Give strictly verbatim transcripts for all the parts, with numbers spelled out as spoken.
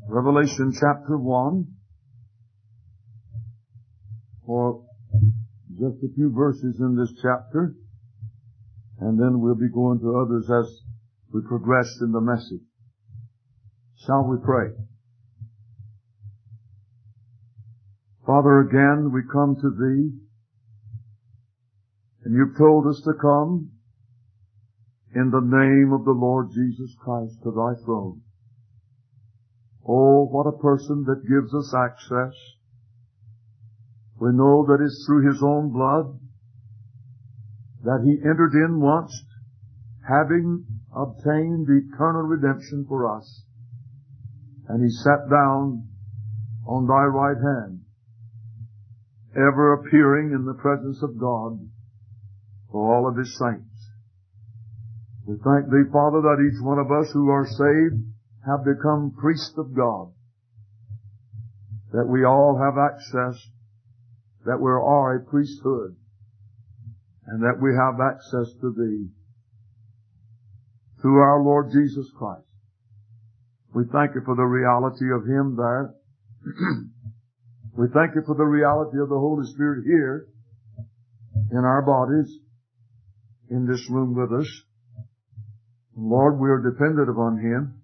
Revelation chapter one, for just a few verses in this chapter, and then we'll be going to others as we progress in the message. Shall we pray? Father, again we come to Thee, and You've told us to come in the name of the Lord Jesus Christ to Thy throne. Oh, what a person that gives us access. We know that it's through His own blood that He entered in once, having obtained eternal redemption for us. And He sat down on Thy right hand, ever appearing in the presence of God for all of His saints. We thank Thee, Father, that each one of us who are saved have become priests of God, that we all have access, that we are a priesthood, and that we have access to Thee through our Lord Jesus Christ. We thank You for the reality of Him there. We thank You for the reality of the Holy Spirit here in our bodies, in this room with us. Lord, we are dependent upon Him.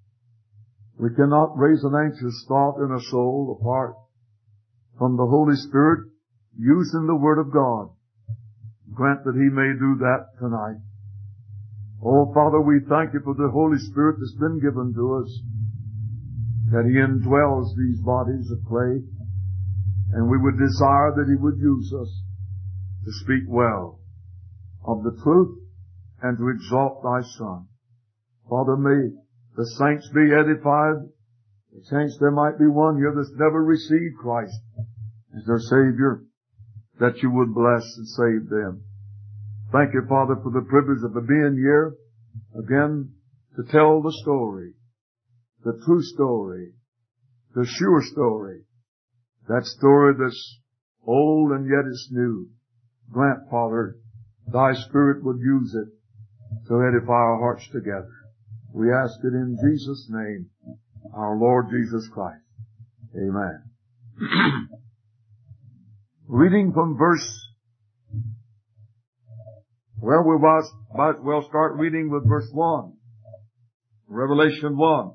We cannot raise an anxious thought in a soul apart from the Holy Spirit using the Word of God. Grant that He may do that tonight. Oh, Father, we thank You for the Holy Spirit that's been given to us, that He indwells these bodies of clay, and we would desire that He would use us to speak well of the truth and to exalt Thy Son. Father, may the saints be edified. The saints, there might be one here that's never received Christ as their Savior, that You would bless and save them. Thank You, Father, for the privilege of being here again to tell the story, the true story, the sure story, that story that's old and yet it's new. Grant, Father, Thy Spirit would use it to edify our hearts together. We ask it in Jesus' name, our Lord Jesus Christ. Amen. Reading from verse, well, we might as well start reading with verse one. Revelation one.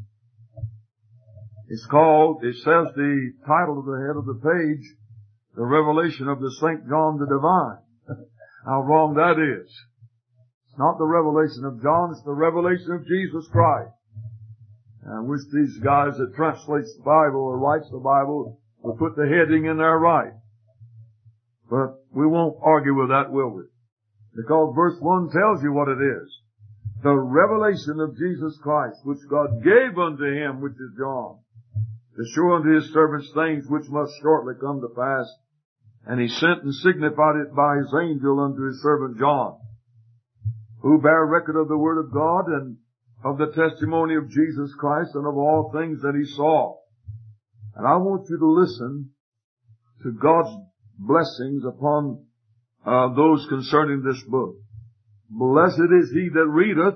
It's called, it says the title of the head of the page, The Revelation of the Saint John the Divine. How wrong that is. It's not the revelation of John, it's the revelation of Jesus Christ. And I wish these guys that translates the Bible or writes the Bible would put the heading in there right. But we won't argue with that, will we? Because verse one tells you what it is. The revelation of Jesus Christ, which God gave unto Him, which is John, to show unto His servants things which must shortly come to pass. And He sent and signified it by His angel unto His servant John, who bear record of the Word of God and of the testimony of Jesus Christ and of all things that He saw. And I want you to listen to God's blessings upon uh, those concerning this book. Blessed is he that readeth,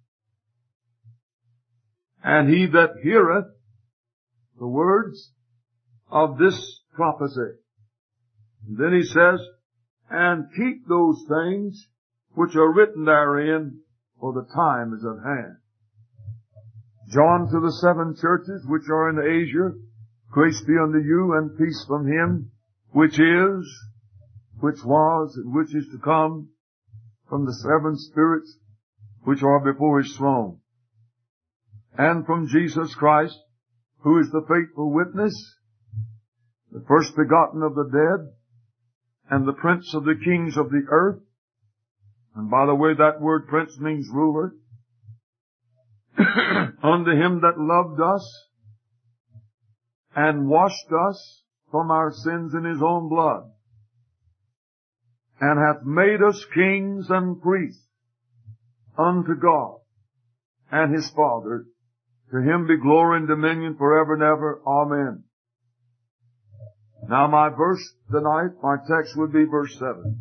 and he that heareth the words of this prophecy. And then he says, and keep those things which are written therein, for the time is at hand. John, to the seven churches which are in Asia, grace be unto you and peace from Him which is, which was, and which is to come, from the seven spirits which are before His throne, and from Jesus Christ, who is the faithful witness, the first begotten of the dead, and the prince of the kings of the earth. And by the way, that word prince means ruler. Unto Him that loved us and washed us from our sins in His own blood, and hath made us kings and priests unto God and His Father. To Him be glory and dominion forever and ever. Amen. Now my verse tonight, my text would be verse seven.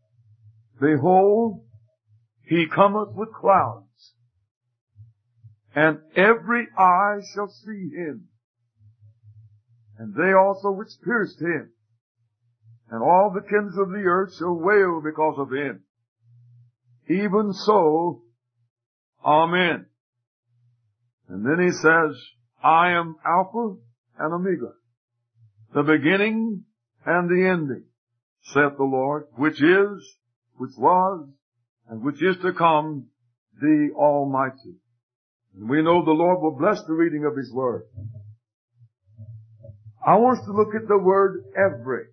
Behold, He cometh with clouds, and every eye shall see him, and they also which pierced him, and all the kings of the earth shall wail because of him. Even so, Amen. And then he says, I am Alpha and Omega, the beginning and the ending, saith the Lord, which is, which was, and which is to come, the Almighty. And we know the Lord will bless the reading of His Word. I want us to look at the word every.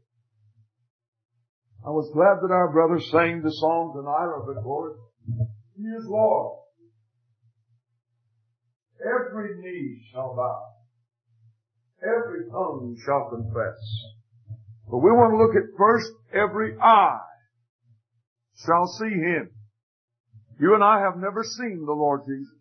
I was glad that our brother sang the song tonight of the Lord. He is Lord. Every knee shall bow. Every tongue shall confess. But we want to look at first, every eye shall see Him. You and I have never seen the Lord Jesus.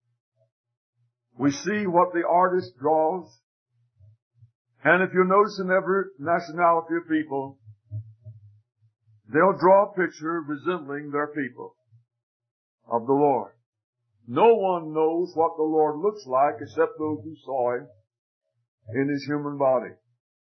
We see what the artist draws. And if you notice in every nationality of people, they'll draw a picture resembling their people of the Lord. No one knows what the Lord looks like except those who saw Him in His human body.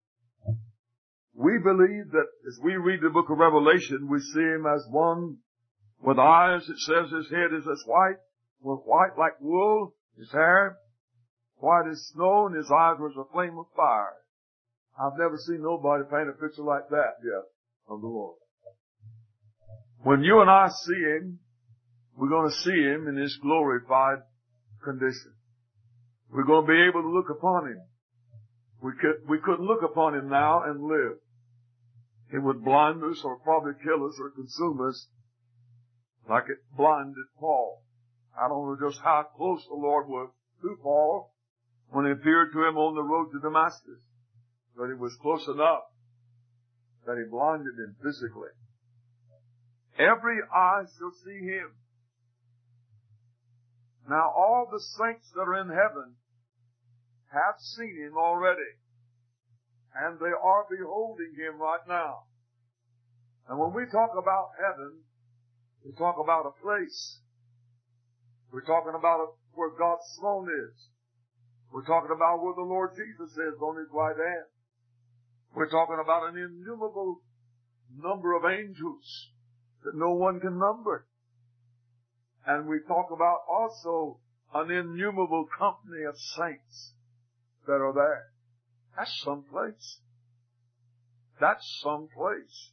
We believe that as we read the book of Revelation, we see Him as one with eyes. It says His head is as white, with white like wool, His hair white as snow, and His eyes were as a flame of fire. I've never seen nobody paint a picture like that yet of the Lord. When you and I see Him, we're going to see Him in His glorified condition. We're going to be able to look upon Him. We could, we couldn't look upon Him now and live. It would blind us or probably kill us or consume us like it blinded Paul. I don't know just how close the Lord was to Paul when He appeared to him on the road to Damascus. But it was close enough that He blinded him physically. Every eye shall see Him. Now all the saints that are in heaven have seen Him already. And they are beholding Him right now. And when we talk about heaven, we talk about a place. We're talking about a, where God's throne is. We're talking about where the Lord Jesus is on His right hand. We're talking about an innumerable number of angels that no one can number. And we talk about also an innumerable company of saints that are there. That's someplace. That's someplace.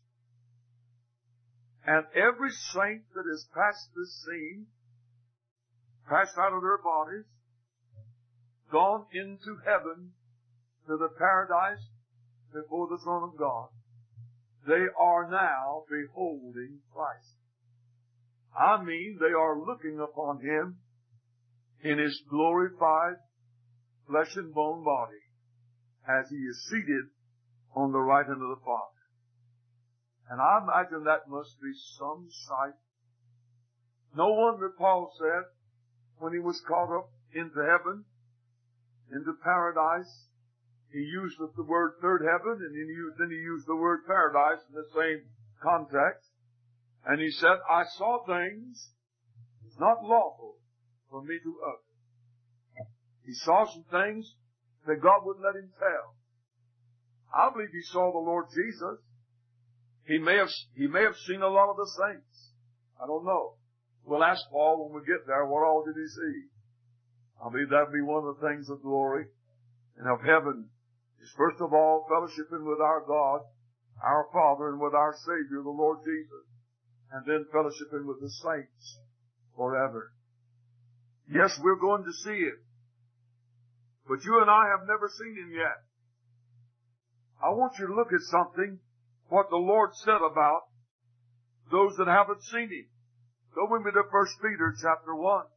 And every saint that has passed this scene, passed out of their bodies, gone into heaven, to the paradise before the throne of God, they are now beholding Christ. I mean, they are looking upon Him in His glorified flesh and bone body as He is seated on the right hand of the Father. And I imagine that must be some sight. No wonder Paul said, when he was caught up into heaven, into paradise, he used the word third heaven, and then he used, then he used the word paradise in the same context. And he said, I saw things not lawful for me to utter. He saw some things that God wouldn't let him tell. I believe he saw the Lord Jesus. He may have, he may have seen a lot of the saints. I don't know. We'll ask Paul when we get there, what all did he see? I believe that'd be one of the things of glory and of heaven, is first of all fellowshipping with our God, our Father, and with our Savior, the Lord Jesus, and then fellowshipping with the saints forever. Yes, we're going to see Him, but you and I have never seen Him yet. I want you to look at something, what the Lord said about those that haven't seen Him. Go with me to First Peter chapter one.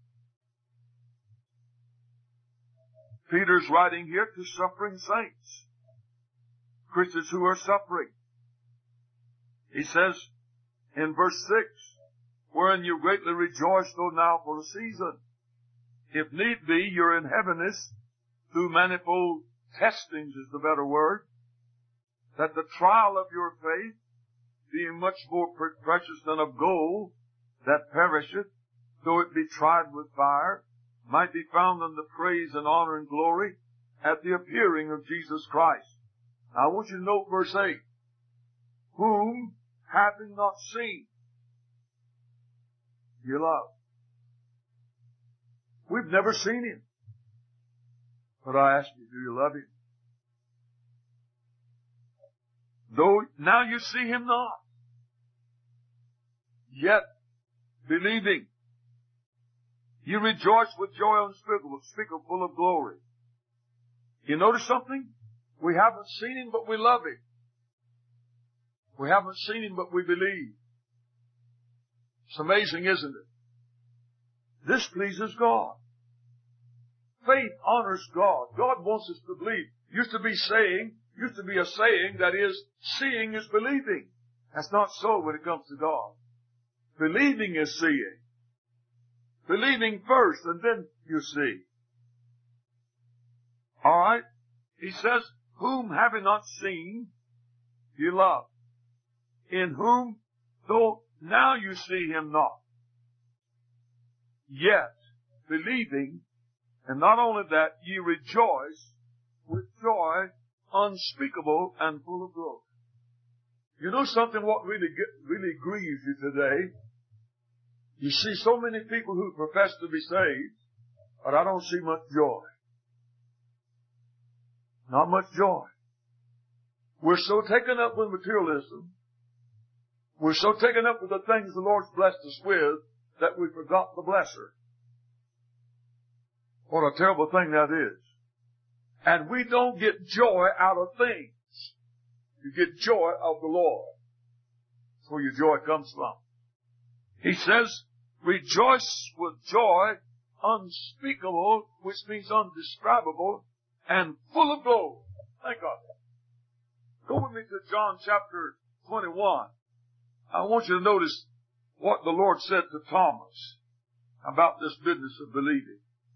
Peter's writing here to suffering saints, Christians who are suffering. He says in verse six, wherein you greatly rejoice, though now for a season, if need be, you're in heaviness through manifold testings is the better word, that the trial of your faith, being much more precious than of gold, that perisheth, though it be tried with fire, might be found unto praise and honor and glory at the appearing of Jesus Christ. Now, I want you to note verse eight. Whom, having not seen, you love. We've never seen Him. But I ask you, do you love Him? Though now you see Him not, yet believing, you rejoice with joy unspeakable, unspeakable, full of glory. You notice something? We haven't seen Him, but we love Him. We haven't seen Him, but we believe. It's amazing, isn't it? This pleases God. Faith honors God. God wants us to believe. Used to be saying, used to be a saying that is, seeing is believing. That's not so when it comes to God. Believing is seeing. Believing first, and then you see. All right? He says, whom having not seen, you love. In whom, though now you see Him not, yet believing, and not only that, ye rejoice with joy unspeakable and full of glory. You know something what really, really grieves you today? You see so many people who profess to be saved, but I don't see much joy. Not much joy. We're so taken up with materialism. We're so taken up with the things the Lord's blessed us with that we forgot the blesser. What a terrible thing that is. And we don't get joy out of things. You get joy of the Lord. That's where your joy comes from. He says, rejoice with joy unspeakable, which means undescribable, and full of glory. Think of it. Go with me to John chapter twenty-one. I want you to notice what the Lord said to Thomas about this business of believing.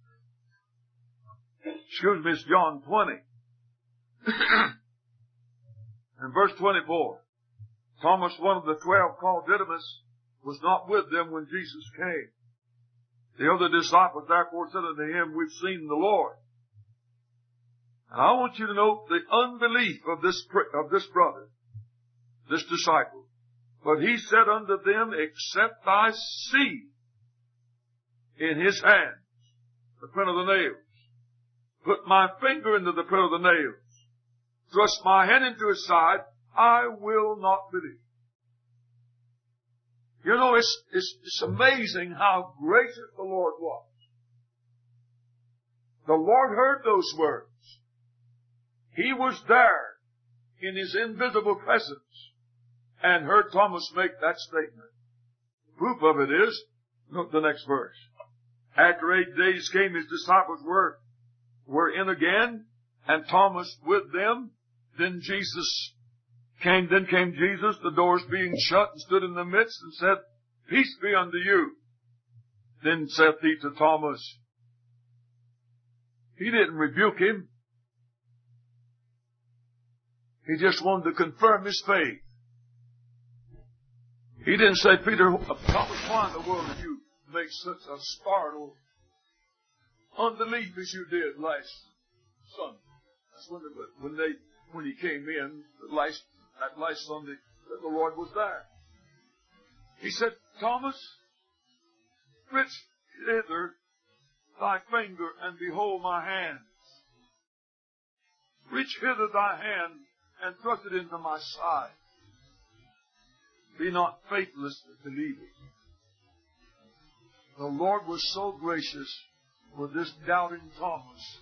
Excuse me, it's John twenty. And verse twenty-four. Thomas, one of the twelve, called Didymus, was not with them when Jesus came. The other disciples therefore said unto him, we've seen the Lord. And I want you to note the unbelief of this, of this brother, this disciple. But he said unto them, except I see in his hands the print of the nails, put my finger into the print of the nails, thrust my hand into his side, I will not believe. You know, it's, it's, it's amazing how gracious the Lord was. The Lord heard those words. He was there in His invisible presence and heard Thomas make that statement. Proof of it is, note the next verse. After eight days came His disciples were, were in again, and Thomas with them. Then Jesus came, then came Jesus, the doors being shut, and stood in the midst, and said, peace be unto you. Then saith he to Thomas, he didn't rebuke him. He just wanted to confirm his faith. He didn't say, Peter, Thomas, why in the world did you make such a startled unbelief as you did last Sunday? That's when, they, when they, when he came in, last, that last Sunday, that the Lord was there. He said, Thomas, reach hither thy finger and behold my hands. Reach hither thy hand and thrust it into my side. Be not faithless, but believing. The Lord was so gracious with this doubting Thomas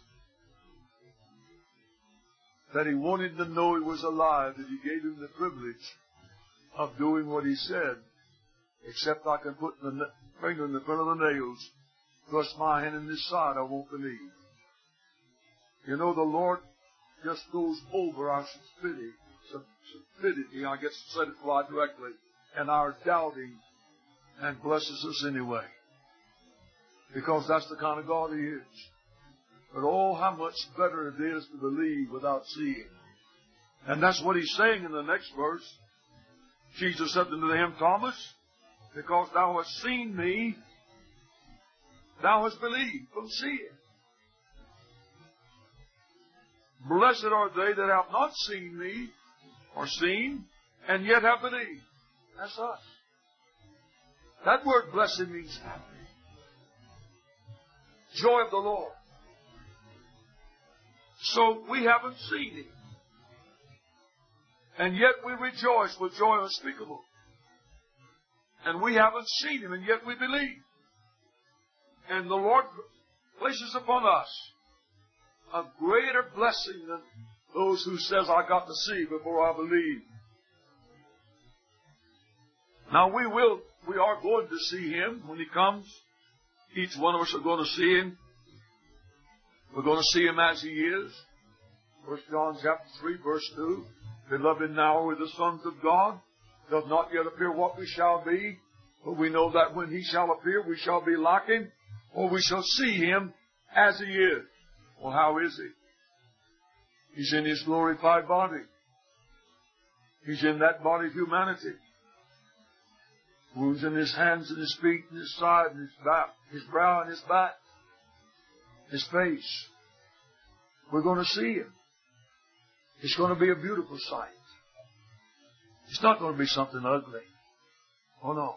that He wanted to know he was alive, that He gave him the privilege of doing what He said. Except I can put the finger in the front of the nails, thrust my hand in His side, I won't believe. You know, the Lord just goes over our stupidity, stupidity, I guess I said it quite directly, and our doubting, and blesses us anyway. Because that's the kind of God He is. But oh, how much better it is to believe without seeing. And that's what He's saying in the next verse. Jesus said unto him, Thomas, because thou hast seen me, Thou hast believed from seeing. Blessed are they that have not seen me, or seen, and yet have believed. That's us. That word blessed means happy. Joy of the Lord. So we haven't seen Him. And yet we rejoice with joy unspeakable. And we haven't seen Him, and yet we believe. And the Lord places upon us a greater blessing than those who says, I got to see before I believe. Now we will, we are going to see Him when He comes. Each one of us are going to see Him. We're going to see Him as He is. First John chapter three, verse two. Beloved, now are we the sons of God. Does not yet appear what we shall be. But we know that when He shall appear, we shall be like Him, or we shall see Him as He is. Well, how is He? He's in His glorified body. He's in that body of humanity. Wounds in His hands and His feet and His side and His back, His brow and His back, His face. We're going to see Him. It's going to be a beautiful sight. It's not going to be something ugly. Oh no.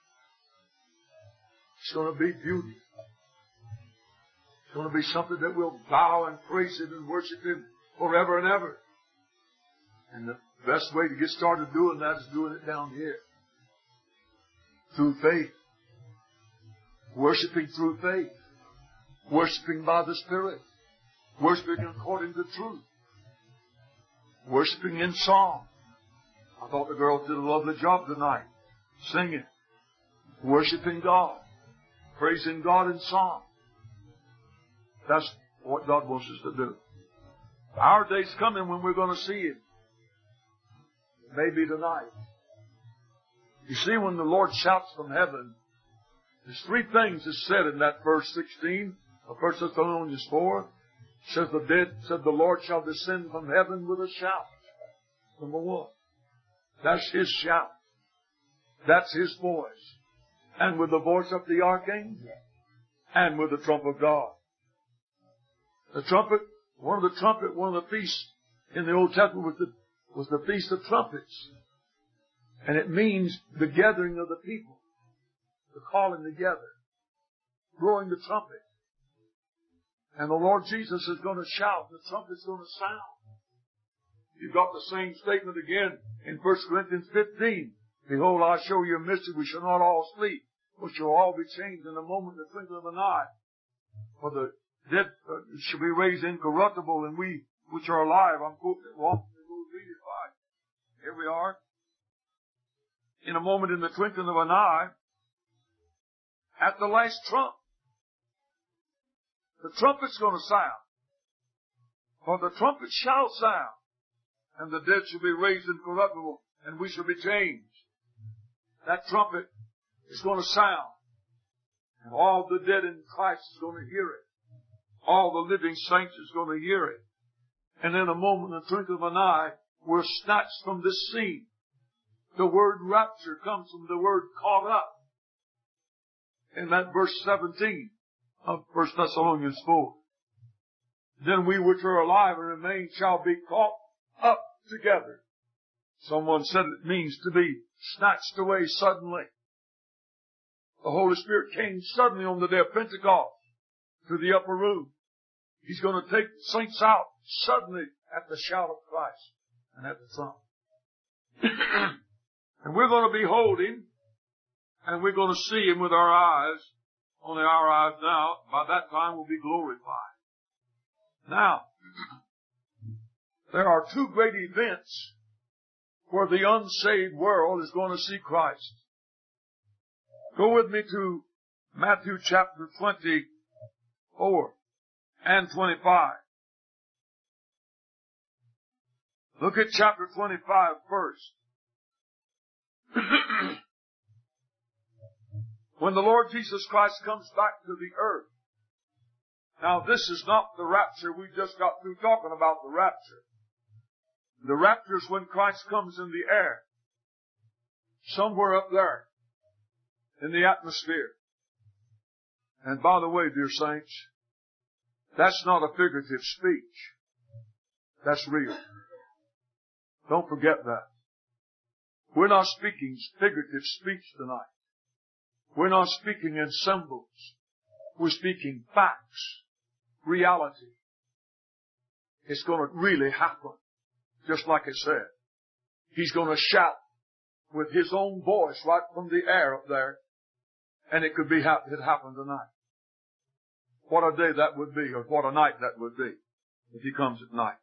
It's going to be beauty. It's going to be something that we'll bow and praise Him and worship Him forever and ever. And the best way to get started doing that is doing it down here. Through faith. Worshipping through faith. Worshipping by the Spirit. Worshipping according to truth. Worshipping in song. I thought the girls did a lovely job tonight. Singing. Worshipping God. Praising God in song. That's what God wants us to do. Our day's coming when we're going to see Him. Maybe tonight. You see, when the Lord shouts from heaven, there's three things that's said in that verse sixteen of First Thessalonians four. It says the dead said the Lord shall descend from heaven with a shout. Number one. That's His shout. That's His voice. And with the voice of the archangel. And with the trump of God. The trumpet, one of the trumpet, one of the feasts in the Old Testament was the, was the Feast of Trumpets. And it means the gathering of the people. The calling together. Blowing the trumpet. And the Lord Jesus is going to shout. The trumpet's going to sound. You've got the same statement again in First Corinthians fifteen. Behold, I show you a mystery. We shall not all sleep, but shall all be changed in a moment, the twinkling of an eye. For the dead uh, shall be raised incorruptible, and we which are alive, I'm quoting it wrong. Here we are. In a moment, in the twinkling of an eye, at the last trump. The trumpet's going to sound. For the trumpet shall sound, and the dead shall be raised incorruptible, and we shall be changed. That trumpet is going to sound, and all the dead in Christ is going to hear it. All the living saints is going to hear it. And in a moment, in the twinkling of an eye, we're snatched from this scene. The word rapture comes from the word caught up. In that verse seventeen of First Thessalonians four. Then we which are alive and remain shall be caught up together. Someone said it means to be snatched away suddenly. The Holy Spirit came suddenly on the day of Pentecost to the upper room. He's going to take the saints out suddenly at the shout of Christ and at the trump. And we're going to behold Him, and we're going to see Him with our eyes. Only our eyes now. By that time we'll be glorified. Now, there are two great events where the unsaved world is going to see Christ. Go with me to Matthew chapter twenty-four and twenty-five. Look at chapter twenty-five first. When the Lord Jesus Christ comes back to the earth. Now this is not the rapture. We just got through talking about the rapture. The rapture is when Christ comes in the air. Somewhere up there. In the atmosphere. And by the way, dear saints, that's not a figurative speech. That's real. Don't forget that. We're not speaking figurative speech tonight. We're not speaking in symbols. We're speaking facts, reality. It's going to really happen, just like it said. He's going to shout with His own voice right from the air up there, and it could be it happened tonight. What a day that would be, or what a night that would be, if He comes at night.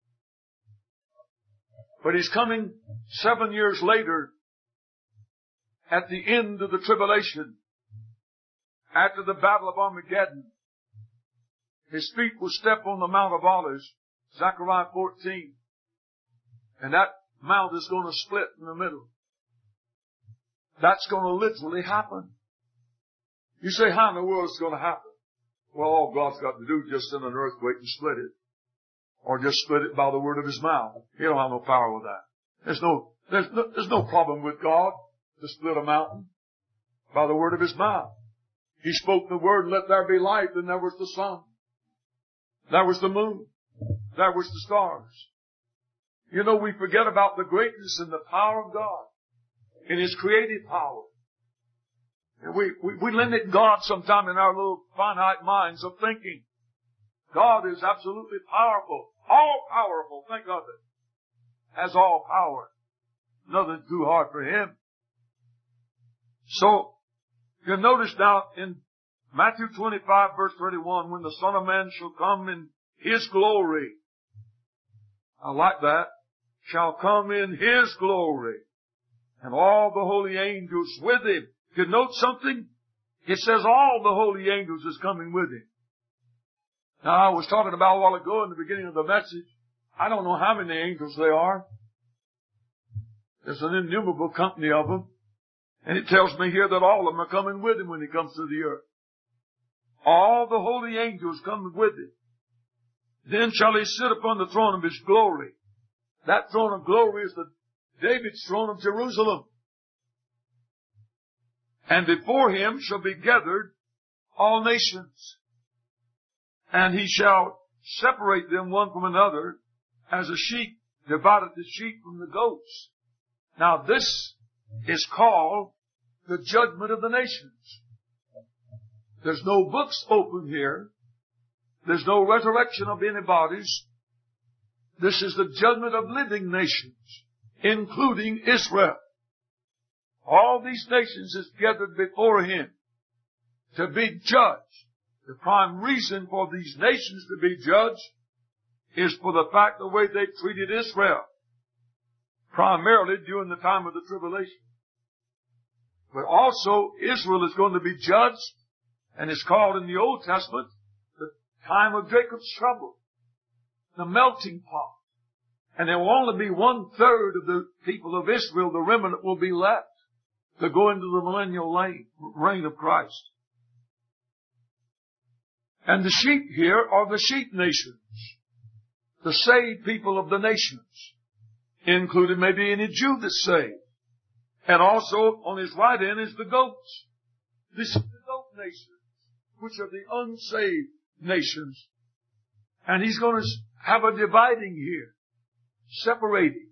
But He's coming seven years later, at the end of the tribulation, after the battle of Armageddon. His feet will step on the Mount of Olives, Zechariah fourteen. And that mount is going to split in the middle. That's going to literally happen. You say, how in the world is it going to happen? Well, all God's got to do is just send an earthquake and split it. Or just split it by the word of His mouth. He don't have no power with that. There's no, there's no, there's no problem with God to split a mountain by the word of His mouth. He spoke the word, let there be light, and there was the sun. There was the moon. There was the stars. You know, we forget about the greatness and the power of God in His creative power. And we, we, we limit God sometime in our little finite minds of thinking. God is absolutely powerful. All powerful. Think of it. Has all power. Nothing too hard for Him. So, you notice now in Matthew twenty-five verse thirty-one, when the Son of Man shall come in His glory. I like that. Shall come in His glory. And all the holy angels with Him. You note something? It says all the holy angels is coming with Him. Now I was talking about a while ago in the beginning of the message. I don't know how many angels there are. There's an innumerable company of them. And it tells me here that all of them are coming with Him when He comes to the earth. All the holy angels coming with Him. Then shall He sit upon the throne of His glory. That throne of glory is the David's throne of Jerusalem. And before Him shall be gathered all nations. And He shall separate them one from another, as a sheep divideth the sheep from the goats. Now this is called the judgment of the nations. There's no books open here. There's no resurrection of any bodies. This is the judgment of living nations, including Israel. All these nations is gathered before Him to be judged. The prime reason for these nations to be judged is for the fact the way they treated Israel, primarily during the time of the tribulation. But also Israel is going to be judged, and it's called in the Old Testament the time of Jacob's trouble, the melting pot. And there will only be one third of the people of Israel, the remnant, will be left to go into the millennial reign of Christ. And the sheep here are the sheep nations, the saved people of the nations, including maybe any Jew that's saved. And also on His right hand is the goats. This is the goat nations, which are the unsaved nations. And He's going to have a dividing here, separating,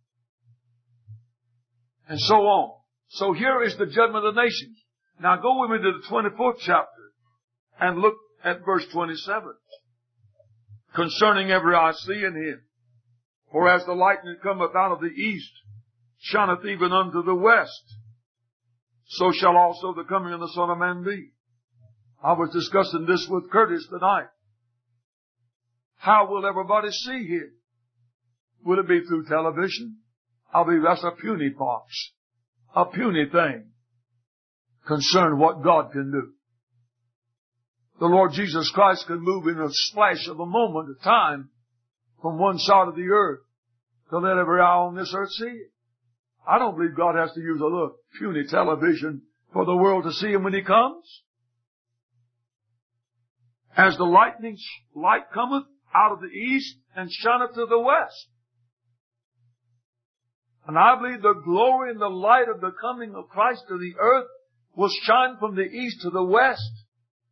and so on. So here is the judgment of the nations. Now go with me to the twenty-fourth chapter and look at verse twenty-seven. Concerning every eye seeing Him. For as the lightning cometh out of the east, shineth even unto the west, so shall also the coming of the Son of Man be. I was discussing this with Curtis tonight. How will everybody see Him? Will it be through television? I believe that's a puny fox. A puny thing concerning what God can do. The Lord Jesus Christ can move in a splash of a moment of time from one side of the earth to let every eye on this earth see it. I don't believe God has to use a little puny television for the world to see Him when He comes. As the lightning light cometh out of the east and shineth to the west. And I believe the glory and the light of the coming of Christ to the earth will shine from the east to the west.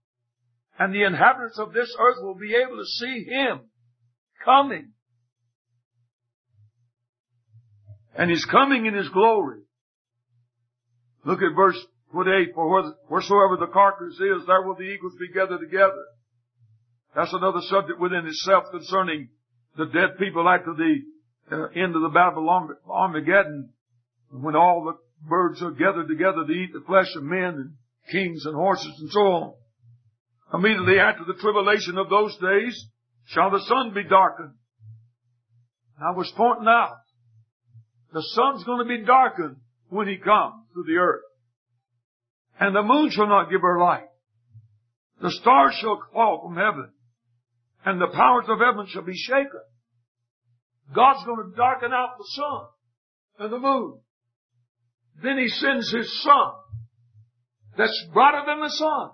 And the inhabitants of this earth will be able to see Him coming. And He's coming in His glory. Look at verse twenty-eight. For wheresoever the carcass is, there will the eagles be gathered together. That's another subject within itself concerning the dead people after the uh, end of the battle of Armageddon, when all the birds are gathered together to eat the flesh of men and kings and horses and so on. Immediately after the tribulation of those days shall the sun be darkened. I was pointing out, the sun's going to be darkened when He comes to the earth. And the moon shall not give her light. The stars shall fall from heaven, and the powers of heaven shall be shaken. God's going to darken out the sun and the moon. Then He sends His Son that's brighter than the sun.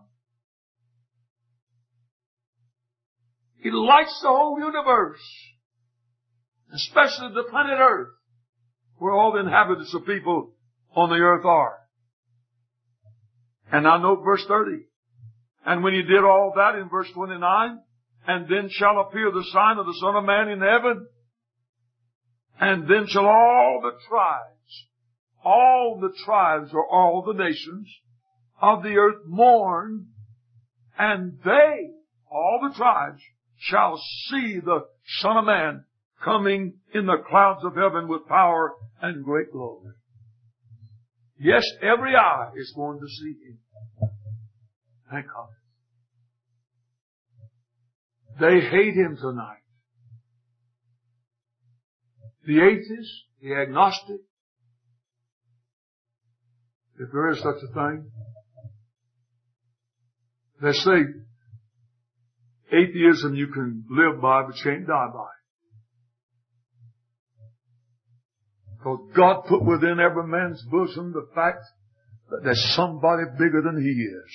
He lights the whole universe, especially the planet Earth, where all the inhabitants of people on the earth are. And now note verse thirty. And when He did all that in verse twenty-nine, and then shall appear the sign of the Son of Man in heaven, and then shall all the tribes, all the tribes or all the nations of the earth mourn, and they, all the tribes, shall see the Son of Man coming in the clouds of heaven with power and great glory. Yes, every eye is going to see Him. Thank God. They hate Him tonight. The atheist, the agnostic, if there is such a thing, they say atheism you can live by, but you can't die by. Because God put within every man's bosom the fact that there's somebody bigger than he is.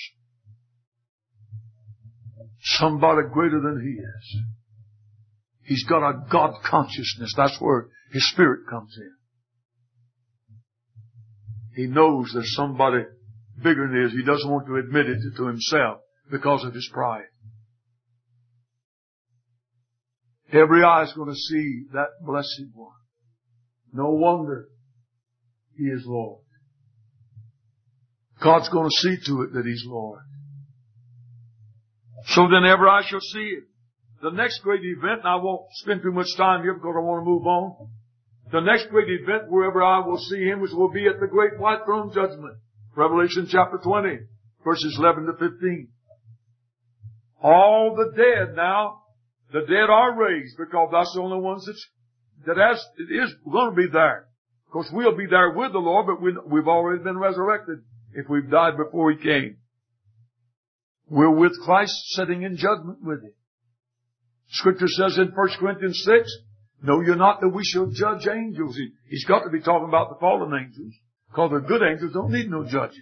Somebody greater than he is. He's got a God consciousness. That's where His Spirit comes in. He knows there's somebody bigger than he is. He doesn't want to admit it to himself because of his pride. Every eye is going to see that blessed one. No wonder He is Lord. God's going to see to it that He's Lord. So then every eye shall see it. The next great event, and I won't spend too much time here because I want to move on. The next great event where every eye will see Him, which will be at the great white throne judgment. Revelation chapter twenty, verses eleven to fifteen. All the dead now, the dead are raised because that's the only ones that's, that has, it is going to be there. Of course, we'll be there with the Lord, but we, we've already been resurrected if we've died before He came. We're with Christ sitting in judgment with Him. Scripture says in First Corinthians six, know you not that we shall judge angels. He, he's got to be talking about the fallen angels, because the good angels don't need no judging.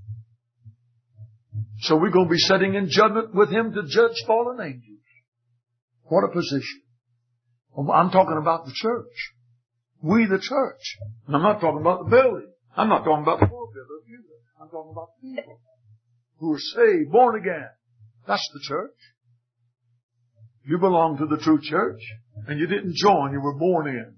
So we're going to be sitting in judgment with Him to judge fallen angels. What a position. I'm talking about the church. We the church. And I'm not talking about the building. I'm not talking about the pulpit either. I'm talking about people who are saved, born again. That's the church. You belong to the true church, and you didn't join, you were born in.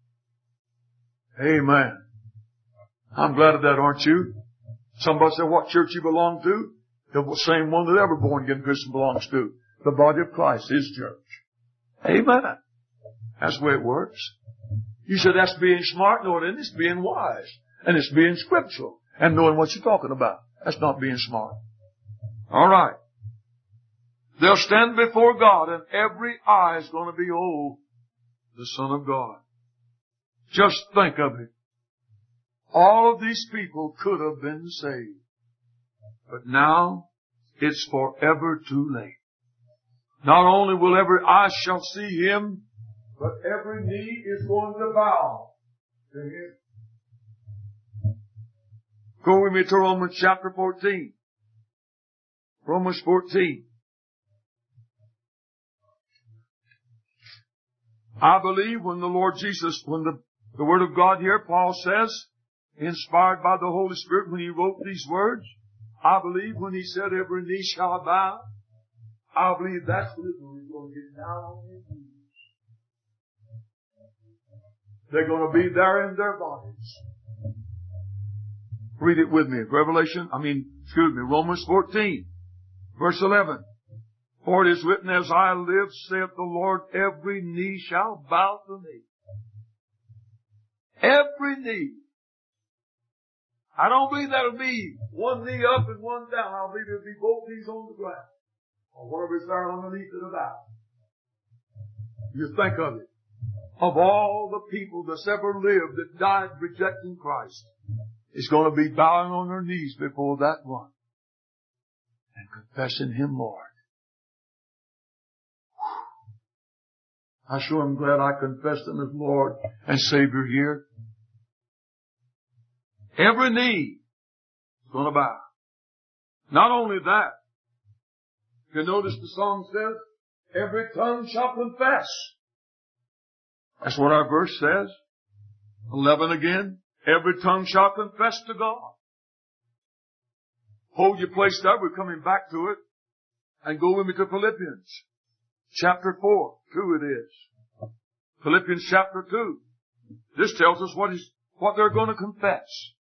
Amen. I'm glad of that, aren't you? Somebody said, what church you belong to? The same one that every born-again Christian belongs to. The body of Christ, His church. Amen. That's the way it works. You said that's being smart. No, it isn't. It's being wise. And it's being scriptural. And knowing what you're talking about. That's not being smart. All right. They'll stand before God, and every eye is going to behold the Son of God. Just think of it. All of these people could have been saved. But now, it's forever too late. Not only will every eye shall see Him, but every knee is going to bow to Him. Go with me to Romans chapter fourteen. Romans fourteen. I believe when the Lord Jesus, when the, the Word of God here, Paul says, inspired by the Holy Spirit when he wrote these words, I believe when he said every knee shall bow, I believe that's what Israel is going to get down on their knees. They're going to be there in their bodies. Read it with me. Revelation, I mean, excuse me, Romans fourteen, verse eleven. For it is written, as I live, saith the Lord, every knee shall bow to me. Every knee. I don't believe that'll be one knee up and one down. I believe it'll be both knees on the ground. Or whatever is there underneath it about. You think of it. Of all the people that's ever lived that died rejecting Christ, is going to be bowing on their knees before that one and confessing Him Lord. I sure am glad I confessed Him as Lord and Savior here. Every knee is going to bow. Not only that, you notice the song says, every tongue shall confess. That's what our verse says. eleven again. Every tongue shall confess to God. Hold your place there. We're coming back to it. And go with me to Philippians. Chapter four. two it is. Philippians chapter two. This tells us what is, what they're going to confess.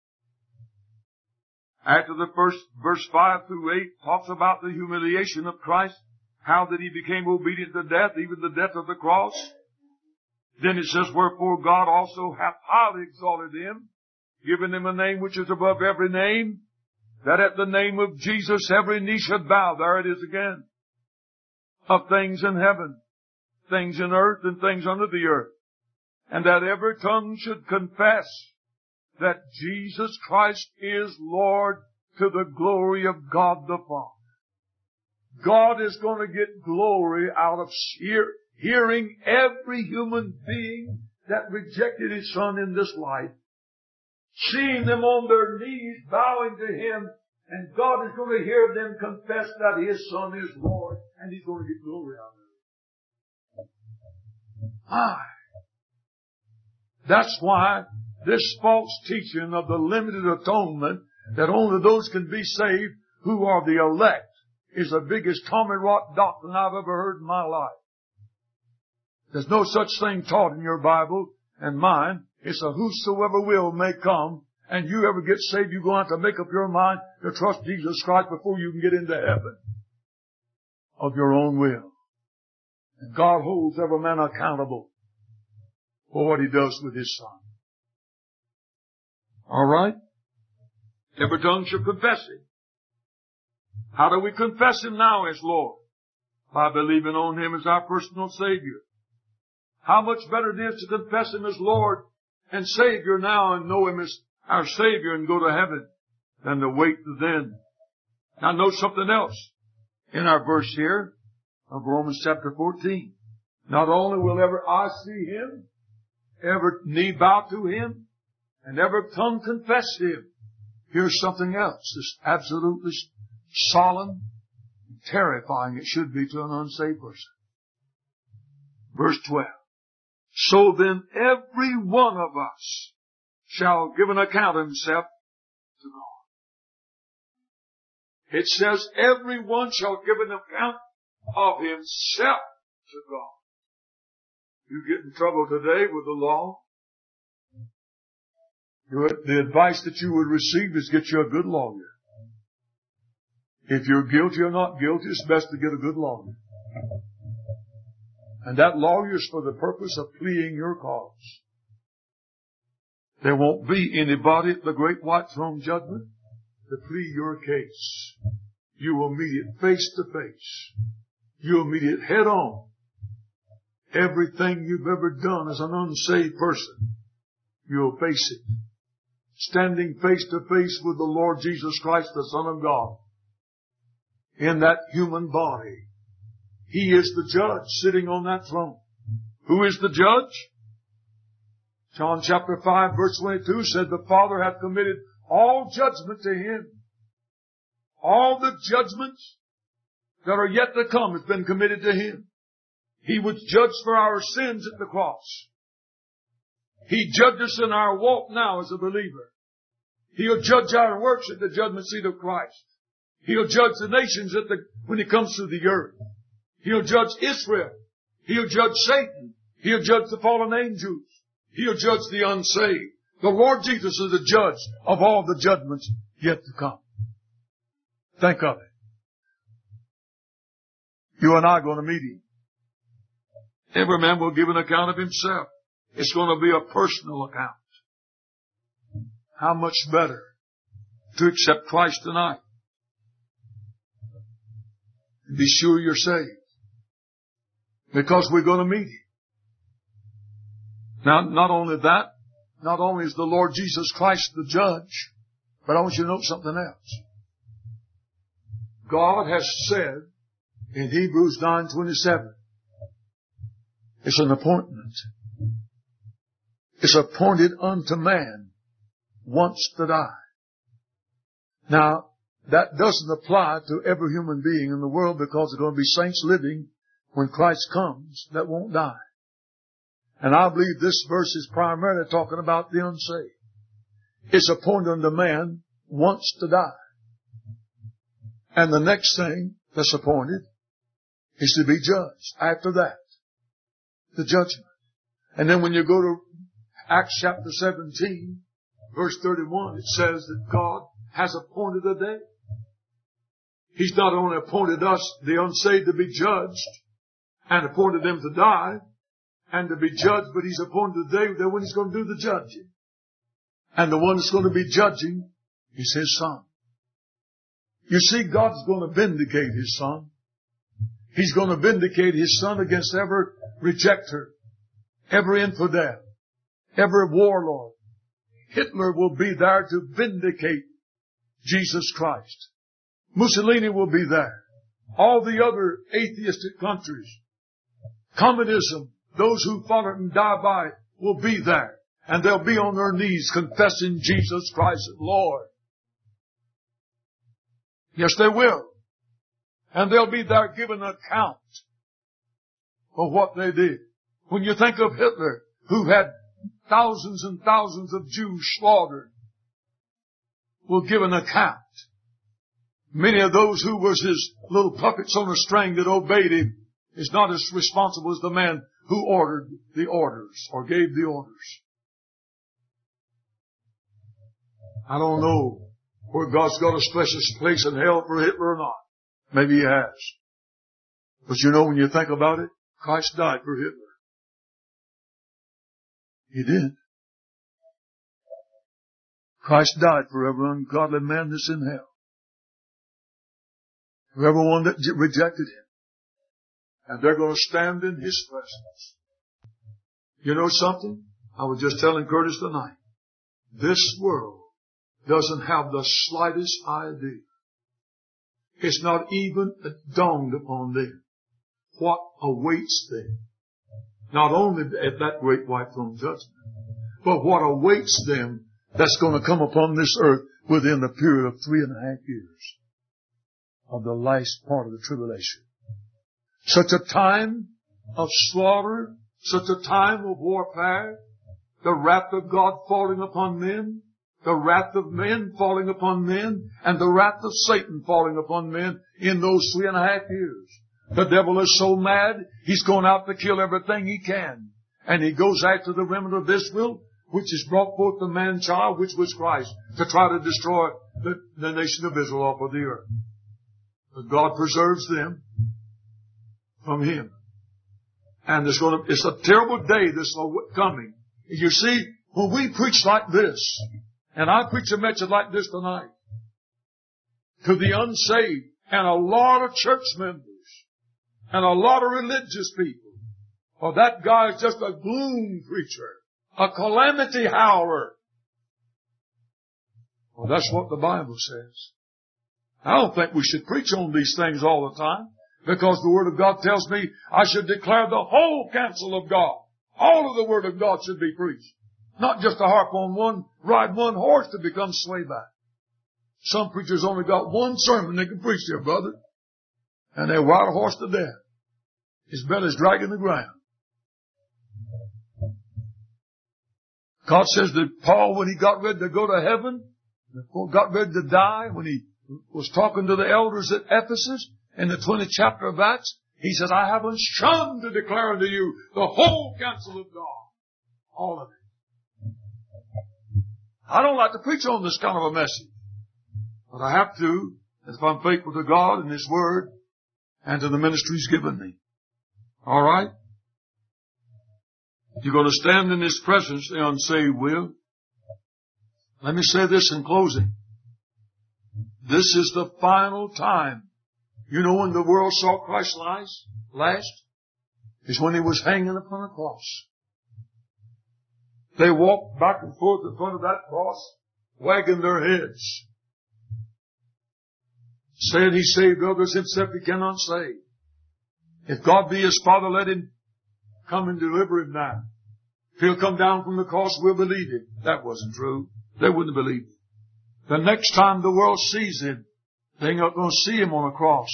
After the first verse five through eight talks about the humiliation of Christ, how that He became obedient to death, even the death of the cross. Then it says, wherefore God also hath highly exalted Him, given Him a name which is above every name, that at the name of Jesus every knee should bow. There it is again. Of things in heaven, things in earth, and things under the earth. And that every tongue should confess that Jesus Christ is Lord, to the glory of God the Father. God is going to get glory out of hear, hearing every human being that rejected His Son in this life, seeing them on their knees, bowing to Him, and God is going to hear them confess that His Son is Lord, and He's going to get glory out of it. Aye. That's why this false teaching of the limited atonement, that only those can be saved who are the elect, is the biggest Tommy Rot doctrine I've ever heard in my life. There's no such thing taught in your Bible and mine. It's a whosoever will may come, and you ever get saved, you're going to have to make up your mind to trust Jesus Christ before you can get into heaven of your own will. And God holds every man accountable for what he does with His Son. All right? Every tongue shall confess Him. How do we confess Him now as Lord? By believing on Him as our personal Savior. How much better it is to confess Him as Lord and Savior now and know Him as our Savior and go to heaven than to wait to then. Now note something else in our verse here of Romans chapter fourteen. Not only will every eye see Him, every knee bow to Him, and every tongue confess Him. Here's something else that's absolutely solemn and terrifying it should be to an unsaved person. Verse twelve. So then every one of us shall give an account of himself to God. It says everyone shall give an account of himself to God. You get in trouble today with the law. The advice that you would receive is get you a good lawyer. If you're guilty or not guilty, it's best to get a good lawyer. And that lawyer is for the purpose of pleading your cause. There won't be anybody at the great white throne judgment to plead your case. You will meet it face to face. You will meet it head on. Everything you've ever done as an unsaved person, you'll face it. Standing face to face with the Lord Jesus Christ, the Son of God, in that human body. He is the judge sitting on that throne. Who is the judge? John chapter five verse twenty-two said the Father hath committed all judgment to Him. All the judgments that are yet to come has been committed to Him. He was judged for our sins at the cross. He judged us in our walk now as a believer. He'll judge our works at the judgment seat of Christ. He'll judge the nations at the, when He comes to the earth. He'll judge Israel. He'll judge Satan. He'll judge the fallen angels. He'll judge the unsaved. The Lord Jesus is the judge of all the judgments yet to come. Think of it. You and I are going to meet Him. Every man will give an account of himself. It's going to be a personal account. How much better to accept Christ tonight and be sure you're saved, because we're going to meet Him. Now, not only that, not only is the Lord Jesus Christ the judge, but I want you to know something else. God has said in Hebrews nine twenty-seven, it's an appointment. It's appointed unto man once to die. Now, that doesn't apply to every human being in the world, because there are going to be saints living when Christ comes that won't die. And I believe this verse is primarily talking about the unsaved. It's appointed unto man once to die. And the next thing that's appointed is to be judged. After that, the judgment. And then when you go to Acts chapter seventeen, verse thirty-one, it says that God has appointed a day. He's not only appointed us, the unsaved, to be judged, and appointed them to die, and to be judged, but He's appointed the day that when He's going to do the judging. And the one that's going to be judging is His Son. You see, God's going to vindicate His Son. He's going to vindicate His Son against every rejecter, every infidel, every warlord. Hitler will be there to vindicate Jesus Christ. Mussolini will be there. All the other atheistic countries, communism, those who follow it and die by it, will be there. And they'll be on their knees confessing Jesus Christ as Lord. Yes, they will. And they'll be there giving an account of what they did. When you think of Hitler, who had thousands and thousands of Jews slaughtered, will give an account. Many of those who was his little puppets on a string that obeyed him is not as responsible as the man who ordered the orders or gave the orders. I don't know where God's got a special place in hell for Hitler or not. Maybe He has. But you know, when you think about it, Christ died for Hitler. He did. Christ died for every ungodly man that's in hell. For everyone that rejected Him. And they're going to stand in His presence. You know something? I was just telling Curtis tonight. This world doesn't have the slightest idea. It's not even dawned upon them what awaits them. Not only at that great white throne judgment, but what awaits them that's going to come upon this earth within the period of three and a half years of the last part of the tribulation. Such a time of slaughter, such a time of warfare, the wrath of God falling upon men, the wrath of men falling upon men, and the wrath of Satan falling upon men in those three and a half years. The devil is so mad, he's going out to kill everything he can. And he goes after the remnant of Israel, which has brought forth the man-child, which was Christ, to try to destroy the, the nation of Israel off of the earth. But God preserves them from Him. And it's going to, it's a terrible day that's coming. You see, when we preach like this, and I preach a message like this tonight, to the unsaved, and a lot of church members, and a lot of religious people, well, that guy is just a gloom preacher, a calamity howler. Well, that's what the Bible says. I don't think we should preach on these things all the time, because the Word of God tells me I should declare the whole counsel of God. All of the Word of God should be preached. Not just to harp on one, ride one horse to become swayback. Some preachers only got one sermon they can preach there, brother. And they ride a horse to death. His belly's dragging the ground. God says that Paul, when he got ready to go to heaven, got ready to die, when he was talking to the elders at Ephesus in the twentieth chapter of Acts, He says, I haven't shunned to declare unto you the whole counsel of God. All of it. I don't like to preach on this kind of a message. But I have to, if I'm faithful to God and His Word and to the ministry He's given me. All right? You're going to stand in His presence, the unsaved will. Let me say this in closing. This is the final time. You know when the world saw Christ last? Is when He was hanging upon a cross. They walked back and forth in front of that cross, wagging their heads, saying He saved others, Himself He cannot save. If God be His Father, let Him come and deliver Him now. If He'll come down from the cross, we'll believe it. That wasn't true. They wouldn't believe it. The next time the world sees Him, they're not going to see Him on a cross.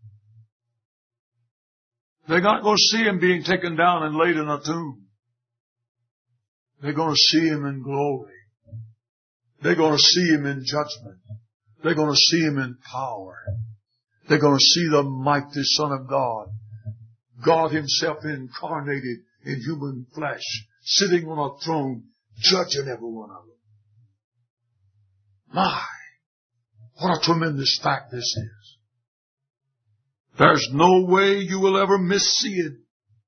They're not going to see Him being taken down and laid in a tomb. They're going to see Him in glory. They're going to see Him in judgment. They're going to see Him in power. They're going to see the mighty Son of God, God Himself incarnated in human flesh, sitting on a throne, judging every one of them. My, what a tremendous fact this is. There's no way you will ever miss seeing.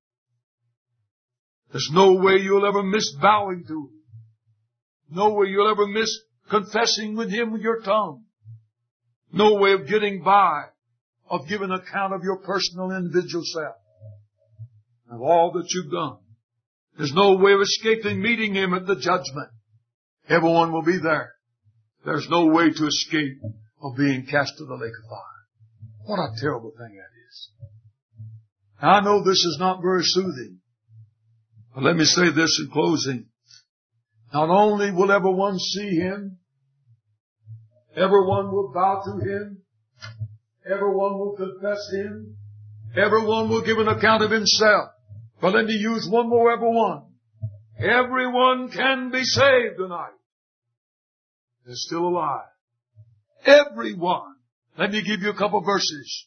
There's no way you'll ever miss bowing to Him. No way you'll ever miss confessing with Him with your tongue. No way of getting by, of giving account of your personal individual self, of all that you've done. There's no way of escaping meeting Him at the judgment. Everyone will be there. There's no way to escape of being cast to the lake of fire. What a terrible thing that is. Now, I know this is not very soothing. But let me say this in closing. Not only will everyone see Him, everyone will bow to Him, everyone will confess Him, everyone will give an account of himself. But let me use one more everyone. Everyone can be saved tonight. They're still alive. Everyone. Let me give you a couple verses.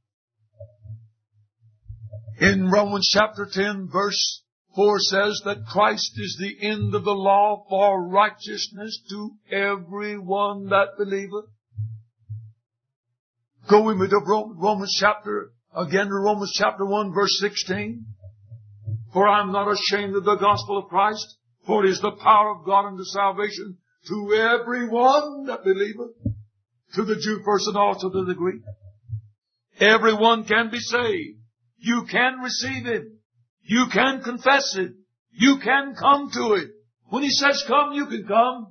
In Romans chapter ten, verse four says that Christ is the end of the law for righteousness to everyone that believeth. Go with me to Romans chapter, again to Romans chapter one, verse sixteen. For I am not ashamed of the gospel of Christ, for it is the power of God unto salvation to everyone that believeth, to the Jew first and also to the Greek. Everyone can be saved. You can receive Him. You can confess it. You can come to it. When He says come, you can come.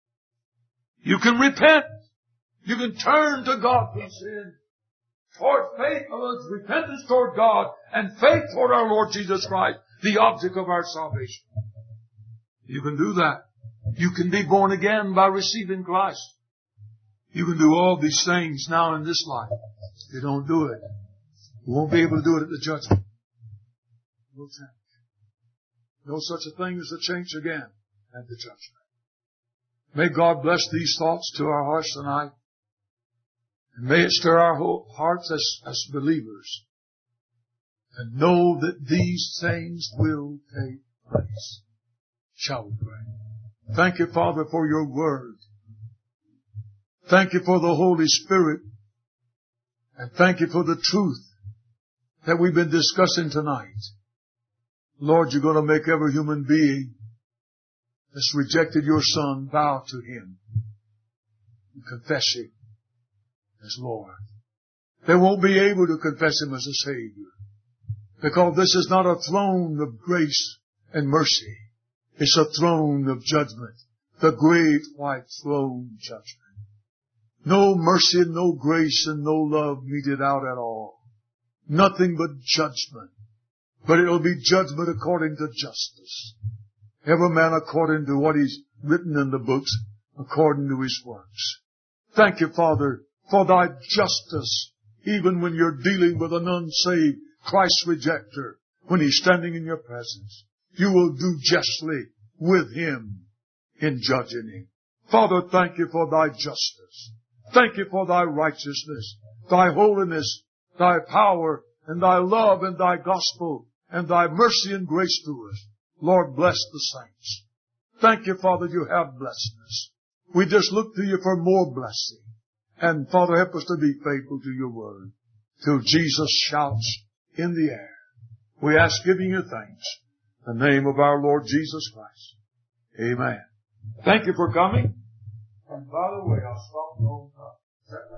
You can repent. You can turn to God from sin. Toward faith, repentance toward God, and faith toward our Lord Jesus Christ, the object of our salvation. You can do that. You can be born again by receiving Christ. You can do all these things now in this life. If you don't do it, you won't be able to do it at the judgment. No change. No such a thing as a change again at the judgment. May God bless these thoughts to our hearts tonight. And may it stir our hearts as, as believers. And know that these things will take place. Shall we pray? Thank you, Father, for your word. Thank you for the Holy Spirit. And thank you for the truth that we've been discussing tonight. Lord, you're going to make every human being that's rejected your Son bow to Him and confess Him as Lord. They won't be able to confess Him as a Savior, because this is not a throne of grace and mercy. It's a throne of judgment, the great white throne judgment. No mercy and no grace and no love meted out at all. Nothing but judgment. But it'll be judgment according to justice. Every man according to what he's written in the books, according to his works. Thank you, Father, for thy justice, even when you're dealing with an unsaved Christ rejecter, when he's standing in your presence. You will do justly with him in judging him. Father, thank you for thy justice. Thank you for thy righteousness, thy holiness, thy power, and Thy love and Thy gospel and Thy mercy and grace to us. Lord, bless the saints. Thank You, Father, You have blessed us. We just look to You for more blessing. And Father, help us to be faithful to Your word till Jesus shouts in the air. We ask, giving You thanks, in the name of our Lord Jesus Christ. Amen. Thank you for coming. And by the way, I'll stop the whole time.